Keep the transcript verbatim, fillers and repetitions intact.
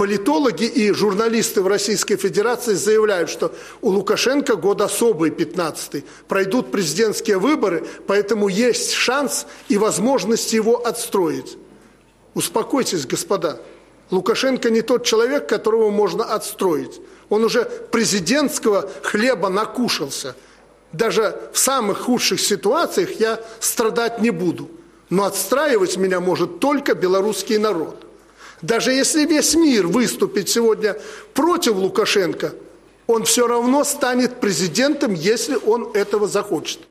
Политологи и журналисты в Российской Федерации заявляют, что у Лукашенко год особый, пятнадцатый. Пройдут президентские выборы, поэтому есть шанс и возможность его отстроить. Успокойтесь, господа. Лукашенко не тот человек, которого можно отстроить. Он уже президентского хлеба накушался. Даже в самых худших ситуациях я страдать не буду. Но отстраивать меня может только белорусский народ. Даже если весь мир выступит сегодня против Лукашенко, он все равно станет президентом, если он этого захочет.